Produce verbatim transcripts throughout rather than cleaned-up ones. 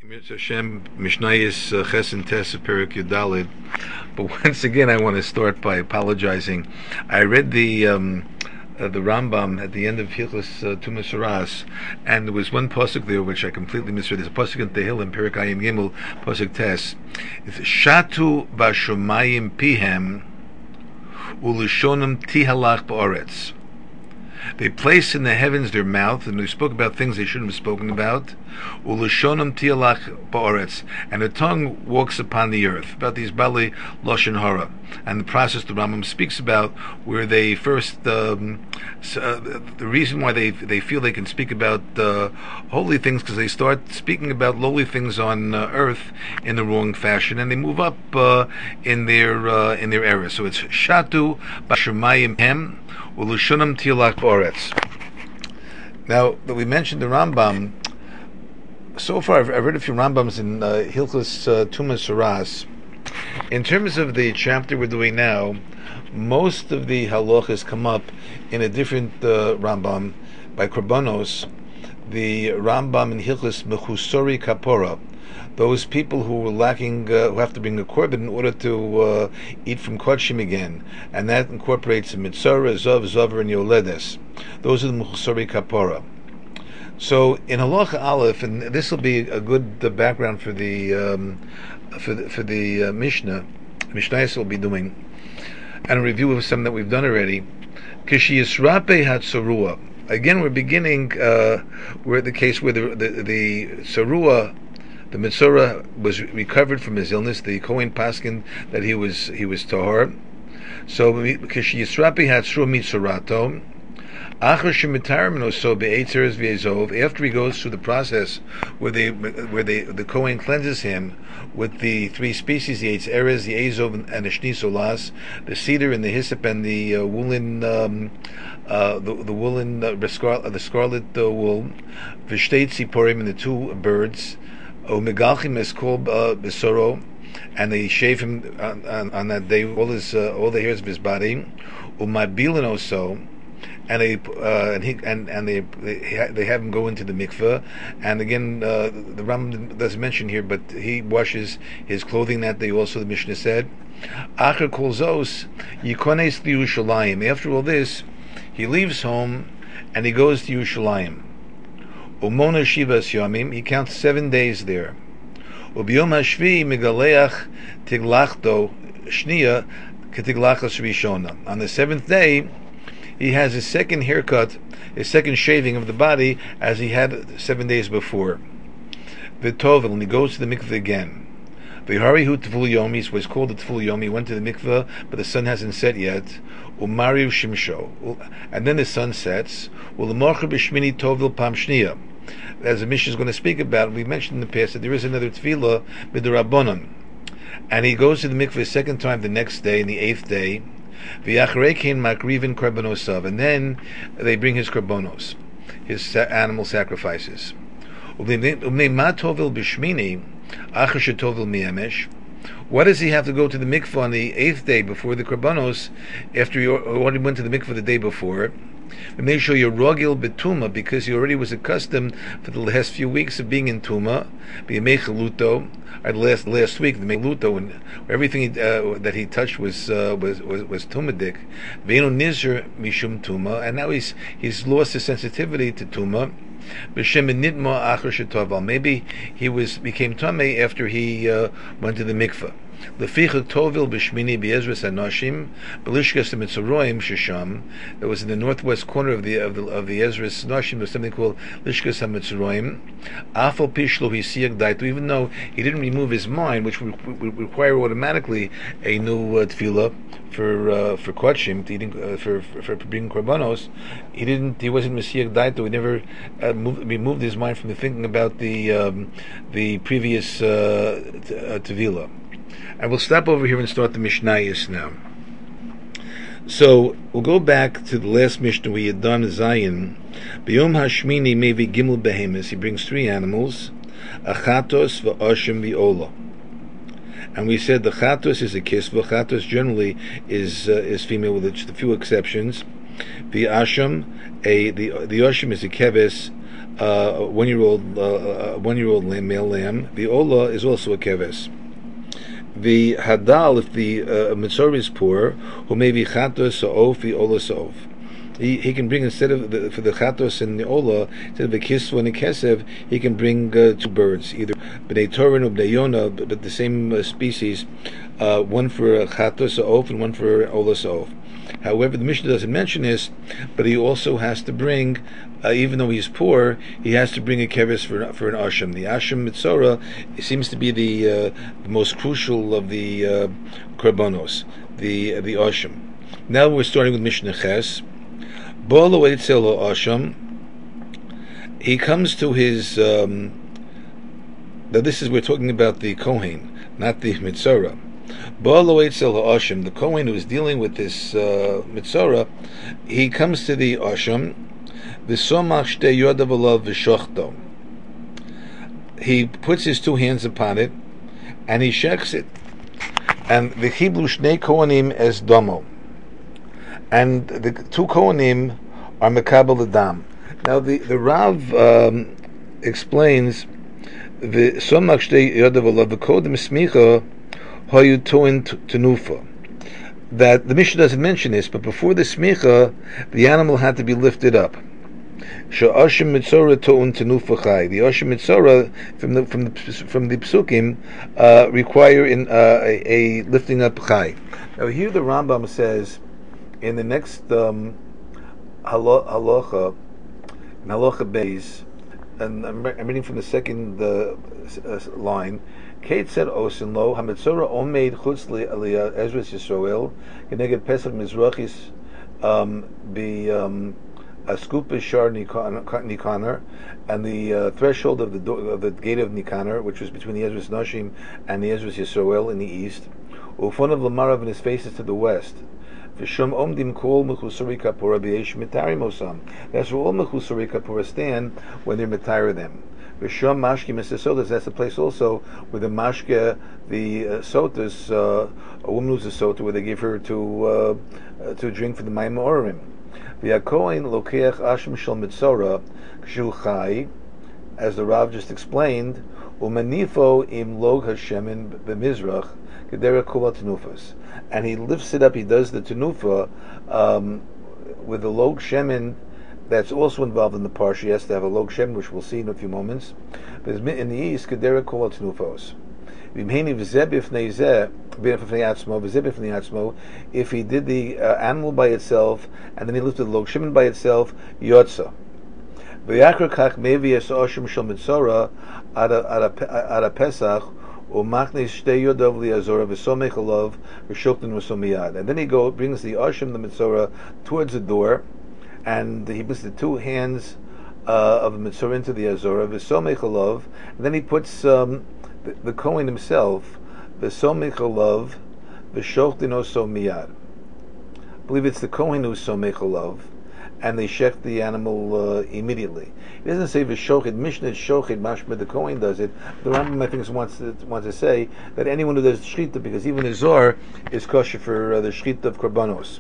Mitzvah Hashem, Mishnayis uh, Ches and Tes Perik Yudalid. But once again, I want to start by apologizing. I read the um, uh, the Rambam at the end of Hilchos uh, Tumas Haras, and there was one pasuk there which I completely misread. There's a pasuk in Tehillim, Perik Ayim Gimel, pasuk Tes. It's Shatu Bashomayim Pihem Ulishonim Tihalach Ba'aretz. They place in the heavens their mouth, and they spoke about things they shouldn't have spoken about. Ulishonim tialach ba'aretz, and the tongue walks upon the earth. About these bali lashon hara, and the process the Rambam speaks about, where they first um, uh, the reason why they they feel they can speak about uh, holy things because they start speaking about lowly things on uh, earth in the wrong fashion, and they move up uh, in their uh, in their error. So it's shatu bashamayim hem. Now that we mentioned the Rambam, so far I've, I've read a few Rambams in uh, Hilchos uh, Tumas Haras. In terms of the chapter we're doing now, most of the halachas come up in a different uh, Rambam by Korbanos. The Rambam in Hilchos Mechusori Kapora, those people who were lacking, uh, who have to bring a korban in order to uh, eat from kodshim again, and that incorporates the mitzvah, zov, zover, and yoledes. Those are the mechusari kapora. So in halacha aleph, and this will be a good uh, background for the um, for the, for the uh, Mishnah. Mishnayos will be doing, and a review of some that we've done already. Kishi yisrape hatzarua. Again, we're beginning. Uh, we're at the case where the the, the sarua. The Mitzorah was recovered from his illness. The Kohen paskin that he was he was tahor. So Kishi Yisrapi Hatzru Mitzorato. After he goes through the process where they where they the Kohen cleanses him with the three species, the Eitz Erez, the Azov, and the Shni Solas, the cedar and the hyssop and the uh, woolen um, uh, the, the woolen uh, the scarlet uh, wool, Vishteit Tziporim, and the two birds. Umegalchim is called besoro, and they shave him on, on, on that day all his uh, all the hairs of his body. Umabilan also, and they uh, and he and and they they, they have him go into the mikveh. And again, uh, the Rambam doesn't mention here, but he washes his clothing that day. Also, the Mishnah said, Acher kolzos yikones liyushalayim. After all this, he leaves home and he goes to Yerushalayim. Umona Shivas Yomim, he counts seven days there. Ubiyom Hashvi Megaleach Tiglachto Shnia Ketiglachas Rishona. On the seventh day, he has his second haircut, his second shaving of the body, as he had seven days before. V'tovil, and he goes to the mikveh again. V'harihu Tvul Yomi, so it's called the Tvul Yomi. He went to the mikveh, but the sun hasn't set yet. Umariu Shimsho, and then the sun sets. U'lemocher b'shmini tovil pam shniya. As the Mishnah is going to speak about, we mentioned in the past that there is another tefillah b'derabbanan, and he goes to the mikveh a second time the next day, in the eighth day. V'yachreikein makrivin korbanosov, and then they bring his korbanos, his animal sacrifices. U'mnei ma tovil b'shmini acher shetovil mi'emesh. Why does he have to go to the mikveh on the eighth day before the korbanos, after he already went to the mikveh the day before? Make sure you're rogil betuma, because he already was accustomed for the last few weeks of being in tuma. Be mechaluto, or the last last week the mechaluto, and everything he, uh, that he touched was uh, was was, was tumadik. Veinu nizer mishum tuma, and now he's he's lost his sensitivity to tuma. Maybe he was became tamei after he uh, went to the mikveh. Lefichuk tovil b'shmini b'ezras anoshim b'lishkas mitzoroim shesham. It was in the northwest corner of the of the of the Ezras Noshim. There's something called lishkas hamitzoroim. Afal pishlo hisiyag daitu. Even though he didn't remove his mind, which would, would require automatically a new uh, tefillah for uh, for kodshim, eating uh, for, for for bringing korbanos, he didn't. He wasn't misiyag daitu. He never uh, moved, removed his mind from the thinking about the um, the previous uh, t- uh, tefillah. I will stop over here and start the Mishnayos now. So we'll go back to the last Mishnah we had done, Zion. B'yom hashmini mevi gimel behemis. He brings three animals, a chatos v'oshim v'ola. And we said the chatos is a kisva. Chatos generally is uh, is female, with just a few exceptions. The asham, a the the oshim is a keves. uh, one-year-old uh, one-year-old lamb, male lamb. The ola is also a keves. The hadal, if the uh, mitzvah is poor, who may be chatos sa'of, the ola sa'of. He, he can bring, instead of the, for the chatos and the ola, instead of a kisva and a kesev, he can bring uh, two birds, either b'nei torin or b'nei yona, but, but the same uh, species, uh, one for chatos sa'of and one for ola sa'of. However, the Mishnah doesn't mention this, but he also has to bring, uh, even though he's poor, he has to bring a keves for for an asham. The asham mitzora seems to be the, uh, the most crucial of the uh, korbanos, the uh, the asham. Now we're starting with Mishnah Ches. Bolo etzel asham. He comes to his. Um, now this is we're talking about the kohen, not the mitzora. The Kohen who is dealing with this uh, mitzora, he comes to the asham. He puts his two hands upon it, and he shakes it. And the chiblu shnei kohanim as domo, and the two kohanim are mekabel the dam. Now the the Rav um, explains the somach shtei yodav the kodem smicha. Hoyu tuin tenufa. That the Mishnah doesn't mention this, but before the smicha, the animal had to be lifted up. Sha'ashim mitzora tuin tenufa chai. The ashim mitzora from the from the from the psukim uh, require in uh, a, a lifting up chai. Now here the Rambam says in the next um, halacha, in halacha beis, and I'm, I'm reading from the second uh, uh, line. Kate said Osin lo Hamitzora Omeid Chutzli Aliyah Ezras Yisrael Geneged Pesach Mizrachis um be um a scoop Shar Nikaner, and the uh, threshold of the do- of the gate of Nikaner, which was between the Ezras Nashim and the Ezras Yisrael in the east. Ufon of Lamarav, and his faces to the west. V'shum omdim kol mechusari kapora b'yesh mitari mosam. That's where all mechusari kapora stand when they're mitari them. V'shum mashki misasodas. That's the place also where the mashke, the uh, sotas, uh, a woman who's a sota, where they give her to uh, uh, to drink for the mayim orim. V'yakoin lokeach ashim shel mitzora kshu chai, as the Rav just explained. Umanifo im log hashemin b'mizrach kedera kula tenufas, and he lifts it up. He does the tenufa um, with the log shemin. That's also involved in the parsha. He has to have a log shemin, which we'll see in a few moments. But in the east, kedera kula tenufos. If he did the uh, animal by itself and then he lifted the log shemin by itself, yotza. V'yakrakach mevias oshim shel mitzora ad a pesach umachnis shtei yodav liazora v'somech alav v'shokten v'somiyad. And then he go brings the oshim, the mitzora, towards the door, and he puts the two hands uh, of the mitzora into the azora v'somech alav, and then he puts um, the, the kohen himself v'somech alav v'shokten v'somiyad. I believe it's the kohen who's somech alav, and they shech the animal uh, immediately. It doesn't say v'shochid, Mishnah shochid, mashma, the Kohen does it. The Rambam, I think, wants to, wants to say that anyone who does shchita, because even the Zohar is kosher for uh, the shchita of korbanos.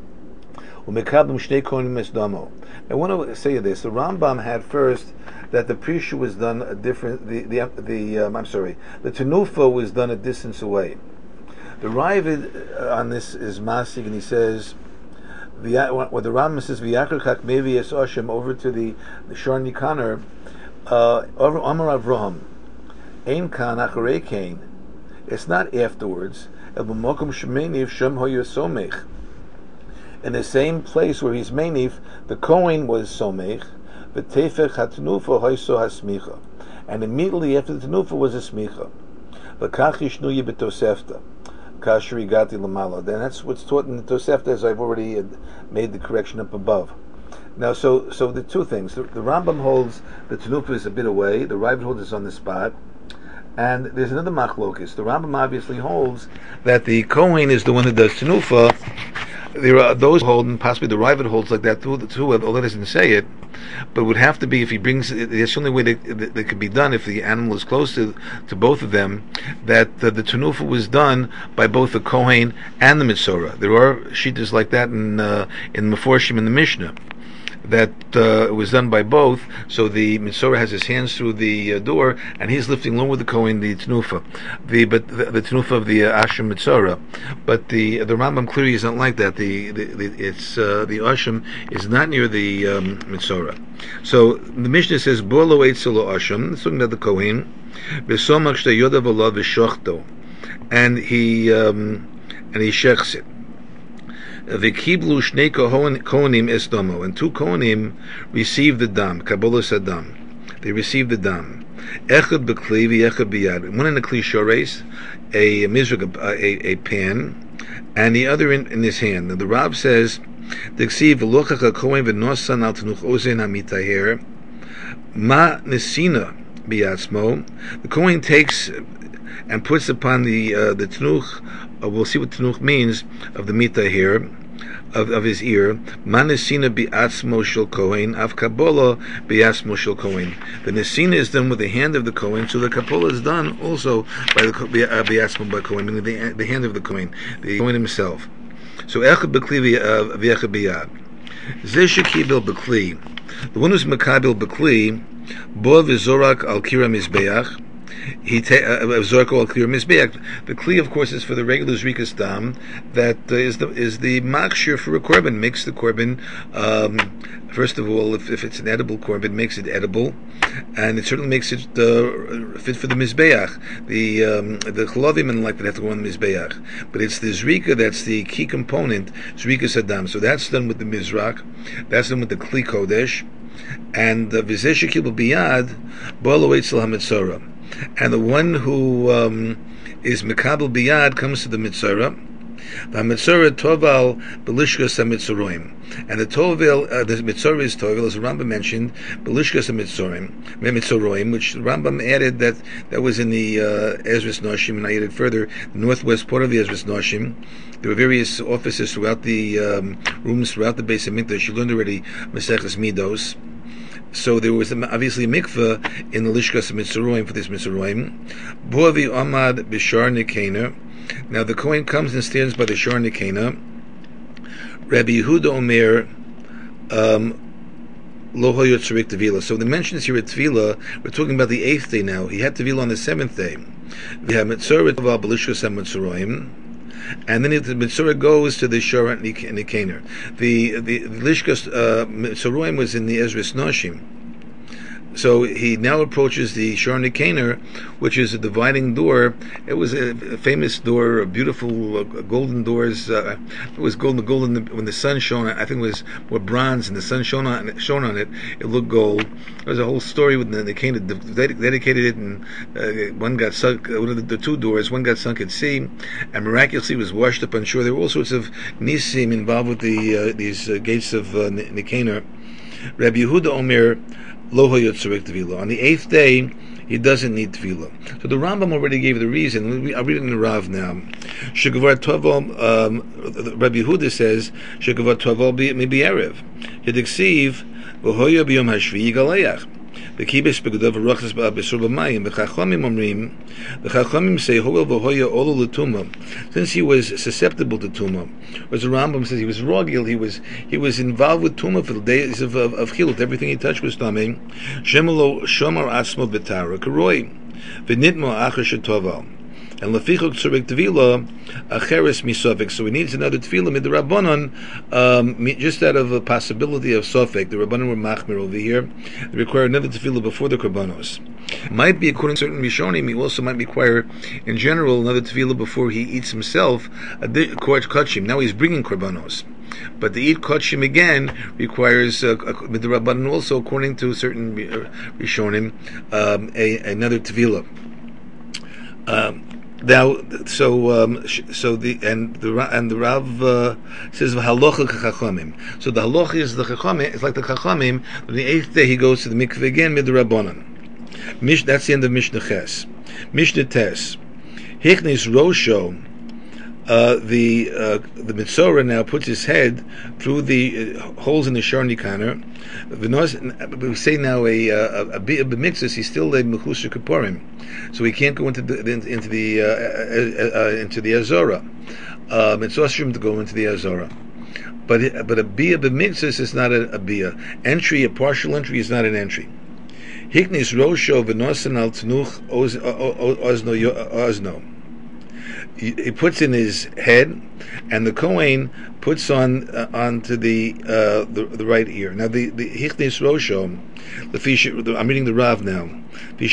I want to say this. The Rambam had first that the prisha was done a different, the, the, the um, I'm sorry, the tenufa was done a distance away. The Ravid uh, on this is masig, and he says, what the Rambam says, "V'yakrachak mevi es Oshem," over to the the Shar Nikaner, uh, over Amar Avraham, Ein kan acharei kain. It's not afterwards. El b'mokum shemeniv shem hoyu somech. In the same place where he's menif, the Kohen was somech. V'tefech hatnufa hoyso hasmicha, and immediately after the tenufa was a smicha. V'kach yishnu yibetosefta. Kashri Gati Lamala. Then that's what's taught in the Tosefta, as I've already made the correction up above. Now, so so the two things. The, the Rambam holds the Tenufa is a bit away, the Ravid holds is on the spot, and there's another machlokis. The Rambam obviously holds that the Kohen is the one who does Tenufa. There are those who hold, and possibly the Ravid holds like that too, too, although it doesn't say it, but it would have to be if he brings, it's the only way that, that, that could be done if the animal is close to, to both of them, that uh, the tenufa was done by both the Kohen and the Mitzora. There are shittas like that in uh, in Meforshim in the Mishnah. that uh, it was done by both. So the Mitzorah has his hands through the uh, door, and he's lifting along with the Kohen the Tnufa, the but the, the Tnufa of the uh, Asham Mitzorah. But the the Rambam clearly isn't like that. The, the, the it's uh, the Asham is not near the um, Mitzorah. So the Mishnah says Bolo Eitzelo Asham. It's talking about the Kohen. V'somach shte yodav olav v'shochto, and he um, and he shechs it. V'kiblu shnei kohanim esdomo, and two kohanim received the dam, kabbalas adam. They received the dam. Echad b'kli v'echad biyad. One in the kli shores, a mizrach, a, a pan, and the other in, in his hand. Now the Rav says, "D'ksiv v'lochach hakohen v'nosan al tenuch ozen hamitaher ma nesina biyatzmo." The kohen takes and puts upon the uh, the tenuch. Uh, we'll see what tenuch means of the mitaher. Of, of his ear, manesina bi'atzmo shel kohen, av kabbalah bi'atzmo shel kohen. The nesina is done with the hand of the kohen, so the kabbalah is done also by the bi'atzmo by kohen, meaning the, the hand of the kohen, the kohen himself. So echad b'kli v'echad biyad. Zeh shekibel b'kli. The one who's makabil b'kli, bo v'zorak al kira mizbeach. He ta- uh, Zorko al clear mizbeach. The kli, of course, is for the regular zrikas dam. That uh, is the is the makshir for a korban. Makes the korban. Um, first of all, if, if it's an edible korban, makes it edible, and it certainly makes it uh, fit for the mizbeach. The um, the chlovim and like that have to go on the mizbeach, but it's the zrika that's the key component. Zrikas adam. So that's done with the mizrach. That's done with the kli kodesh, and the v'zeh shekibel biyad bolo eitzel hamitzorah. And the one who um, is Mekabel Biyad comes to the Mitzorah. The Mitzorah Toval Belishkas HaMitzorim. And the Tovel, uh, the Mitzorah is Tovel, as the Rambam mentioned, Belishkas HaMitzorim, Mitzoroim, which the Rambam added that that was in the uh, Ezras Noshim, and I added further, the northwest part of the Ezras Noshim. There were various offices throughout the um, rooms, throughout the base of Mikdash. You learned already Maseches Midos. So there was obviously a mikveh in the Lishkas Mitzoroim for this Mitzoroim. Boavi Amad Bishar Nikena. Now the Kohen comes and stands by the Shar Nikena. Rabbi Yehuda Omer um, Lo Hoyot Tzarik Tevila. So the mentions here at Tevila, we're talking about the eighth day now. He had Tevila on the seventh day. We have Mitzorah Toval B'Lishkas HaMitzoroim. And then the Mitzorah goes to the Shara Nikener. The the, the Lishkas uh, Mitzoroim was in the Ezras Noshim. So he now approaches the Shara Nikener, which is a dividing door. It was a, a famous door, a beautiful uh, golden doors. Uh, it was golden, golden when the sun shone. I think it was more bronze, and the sun shone on shone on it. It looked gold. There was a whole story with the Nikener. They dedicated it, and uh, one got sunk. Uh, one of the, the two doors, one got sunk at sea, and miraculously was washed up on shore. There were all sorts of nisim involved with the uh, these uh, gates of uh, Nikener. Rabbi Yehuda Omer. Lo hoyot tzarek tefillah. On the eighth day, he doesn't need tefillah. So the Rambam already gave the reason. I'll read it in the Rav now. Shegavar toval. Um, Rabbi Yehuda says shegavar toval maybe erev. Hidiksiv v'hoya b'yom hashvi yigaleach. The kibbutz begudav v'rachas b'abesur b'mayim. The chachamim omrim. The chachamim say hoel v'hoya olu l'tumah. Since he was susceptible to tumah, as the Rambam says, he was rogil. He was he was involved with tumah for the days of of, of chilut. Everything he touched was tamei. Shemalo shomar atzmo b'tara karoi v'nitmo acher shetoval. And lefichok tzurek tefillah acheres misofik. So he needs another tefillah mid the Rabbanon, um, just out of a possibility of sofek. The Rabbanon were machmir over here. They require another tefillah before the korbanos. Might be according to certain Rishonim. He also might require, in general, another tefillah before he eats himself a kachim. Now he's bringing korbanos, but to eat kachim again requires uh, mid the Rabbanon also, according to certain Rishonim, um, a, another tefillah. Um, Now, so um, so the and the and the Rav uh, says halacha chachamim. So the halacha is the chachamim. It's like the chachamim. On the eighth day he goes to the mikveh again mid rabbanan. Mish. That's the end of Mishnah Ches. Mishnah Tes. Hichnis Rosho. Uh, the uh, the Mitzorah now puts his head through the uh, holes in the Shar Nikener. We say now a a, a, a b'mixus. He's still a mechusha kaporim, so he can't go into the into the uh, uh, uh, into the Azora. Um, it's osrim to go into the Azora. but but a bia b'mitzvahs is not a, a bia. Entry, a partial entry, is not an entry. Hiknis rosho v'nosan al tnuch ozno ozno. He puts in his head, and the Kohen puts on uh, onto the, uh, the the right ear. Now the the Hichnis Rosho, the I'm reading the Rav now. Those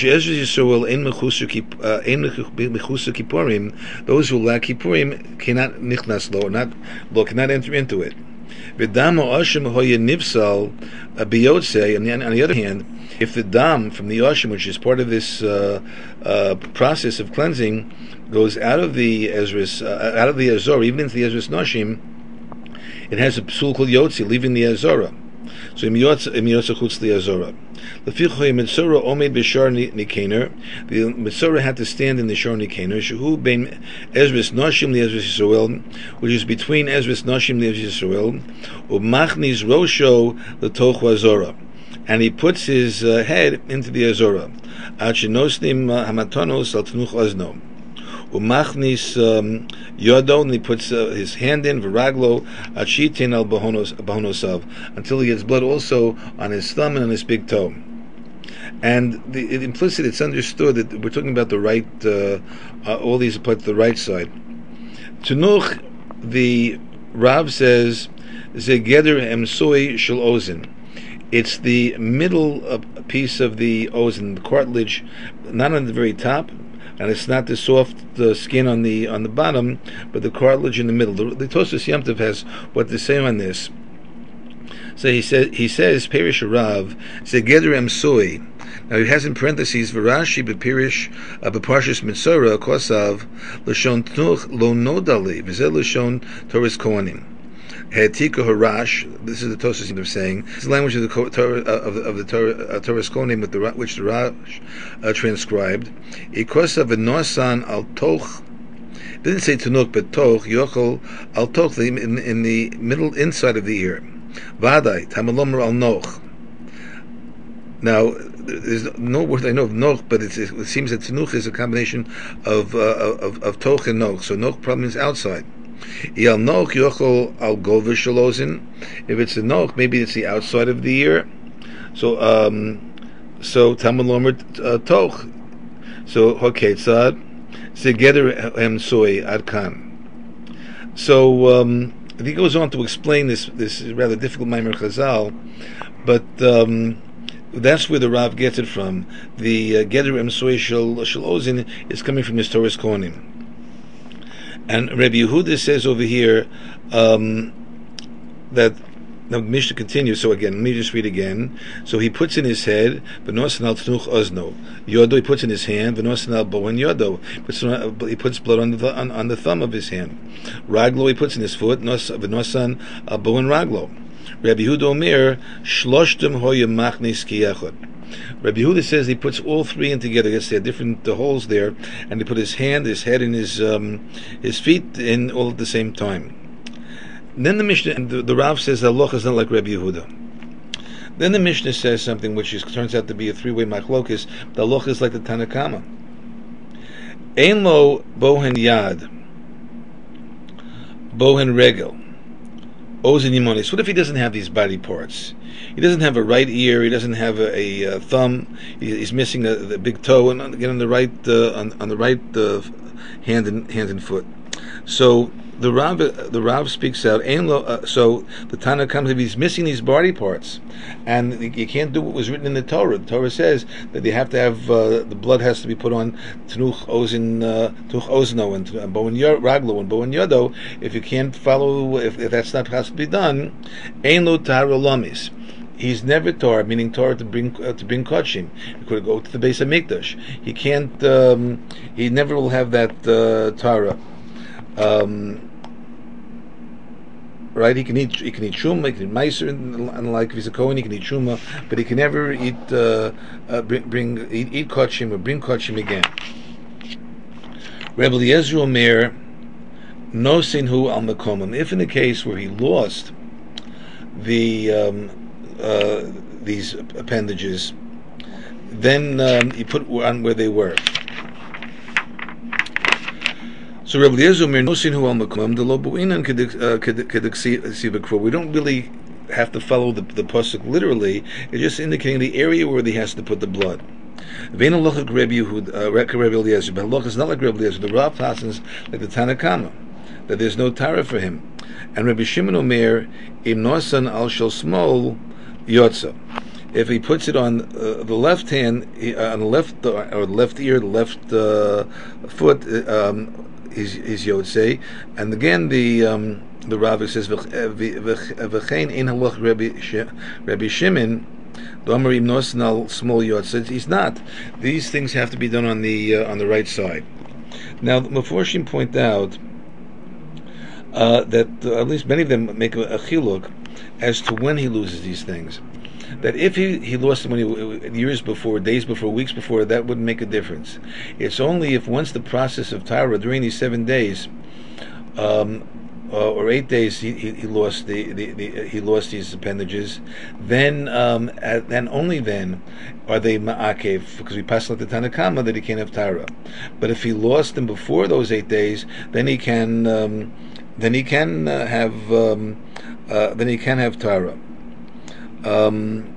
who lack Kippurim cannot nichnas lo, not lo, cannot enter into it. V'dam ha'ashim hoya nifsal biyotze. On the other hand, if the dam from the ashim, which is part of this uh, uh, process of cleansing, goes out of the Ezras, uh, out of the Azor, even into the Ezras Nashim, it has a psul called Yotzi, leaving the Azora. So im Yotzi chutz the Azora. Lefichoy Mitzora omed b'shar nikener. The Mitzora had to stand in the shar nikener. Shehu bein Ezras Nashim the Ezras Yisrael, which is between Ezras Nashim the Ezras Yisrael, umachnis rosho letoch Azora, and he puts his uh, head into the Azora. Ad shenosnim hamatonos al tnuch ozno. Umachnis yodo, and he puts uh, his hand in v'raglo achitin al bahonosav, until he gets blood also on his thumb and on his big toe. And the it implicit, it's understood that we're talking about the right. Uh, uh, all these apply to the right side. Tunuch, the Rav says, zegeder emsoi shel ozen. It's the middle uh, piece of the ozen, the cartilage, not on the very top. And it's not the soft uh, skin on the on the bottom, but the cartilage in the middle. The, the Tosfos Yom Tov has what to say on this. So he says he says Perish Rav Zegeder Emsoi. Now he has in parentheses V'Rashi b'Perish uh, b'Parshas Mitzora Kosav Lashon Tnuch Lo Nodali V'Zel Lashon Torah Kohanim. Hetika Harash. This is the Tosfos Yom Tov saying. It's the language of the Torah, of the, of the Torah, uh, Torah Kohanim, with the which the Rash uh, transcribed. Ikosa v'nosan al toch. It didn't say Tanuk, but toch yochel al toch in, in the middle inside of the ear. Vadai tamalomer al noch. Now, there's no word I know of noch, but it's, it seems that Tanuch is a combination of uh, of of toch and noch. So noch probably means outside. If it's a noch, maybe it's the outside of the ear. So, um, so Tamalomer uh, toch. So hoketzad segeder emsoi adkan. So um, he goes on to explain this this rather difficult Maimer Chazal, but um, that's where the Rav gets it from. The uh, Geder emsoi shel shel ozin is coming from his Torah's Kohanim. And Rabbi Yehuda says over here um, that now the Mishnah continues. So again, let me just read again. So he puts in his head v'nosan al tnuch ozno yodo. He puts in his hand v'nosan al bohen yodo. He puts blood on the on, on the thumb of his hand. Raglo he puts in his foot v'nosan al bohen raglo. Rabbi Yehuda Omer shloshtem hoyem machnis kiyachod. Rabbi Yehuda says he puts all three in together. Yes, there are different uh, holes there, and he put his hand, his head, and his um, his feet in all at the same time. And then the Mishnah, and the, the Rav says the halacha is not like Rabbi Yehuda. Then the Mishnah says something which is, turns out to be a three-way machlokes. The halacha is like the Tanna Kama. Ein lo bohen yad, bohen regel, ozen yimonis. What if he doesn't have these body parts? He doesn't have a right ear. He doesn't have a, a, a thumb. He, he's missing the, the big toe, and again on the right uh, on, on the right uh, hand and hand and foot. So the Rav the Rav speaks out. Uh, so the Tana comes if he's missing these body parts, and you can't do what was written in the Torah. The Torah says that they have to have uh, the blood has to be put on Tnuch Ozen Tnuch Ozno and Bohen Raglo and Bohen Yodo. If you can't follow, if, if that's not possibly done, Ein lo Tahara Lamis. He's never Torah, meaning Torah to bring uh, to bring kodshim. He could go to the base of Mikdash. He can't. Um, he never will have that uh, Torah. Um, right? He can eat. He can eat shuma. He can eat meiser, and like if he's a kohen, he can eat shuma. But he can never eat uh, uh, bring, bring eat, eat kodshim or bring kodshim again. Rebbe Eliezer Omer no sinhu al makomim. If in the case where he lost the um, Uh, these appendages, then um, you put on where they were. So Rabbi Eliezer Omer nosin hu al makom de lo bu'inan kedik. We don't really have to follow the, the pasuk literally. It's just indicating the area where he has to put the blood. Vein halacha Rabbi Yehud, Rabbi Eliezer, but halacha is not like Rabbi Eliezer. The Rav passes like the Tanna Kama, that there's no tara for him. And Rabbi Shimon Omer im nosan al shel smol yotza. If he puts it on uh, the left hand, uh, on the left uh, or the left ear, the left uh, foot, uh, um, is is Yotzei, and again the um, the Rav says v'chein ein halach Rabbi Shimon do'amar im nosan al small Yotzei. He's not. These things have to be done on the uh, on the right side. Now the Meforshim point out uh, that uh, at least many of them make a, a chiluk as to when he loses these things. That if he, he lost them when he, years before, days before, weeks before, that wouldn't make a difference. It's only if once the process of Tara during these seven days, um, uh, or eight days, he, he, he lost the, the, the he lost these appendages, then um, at, and only then are they ma'akev, because we pass like the Tanna Kama that he can't have Tara. But if he lost them before those eight days, then he can um, then he can uh, have um, uh, then he can have Tara. Um,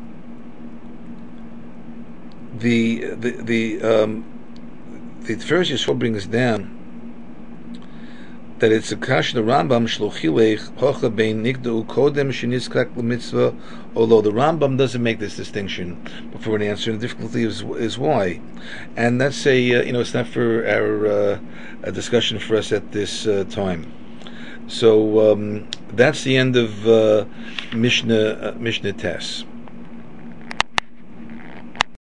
the the the um, the first Yisrael brings down that it's a kash the Rambam shlochilech hocha bein nikdu kodem sheniskak l'mitzvah. Although the Rambam doesn't make this distinction before an answer, and the difficulty is is why, and that's a uh, you know it's not for our uh, a discussion for us at this uh, time. So um, that's the end of uh, Mishnah uh, Mishnah Tes.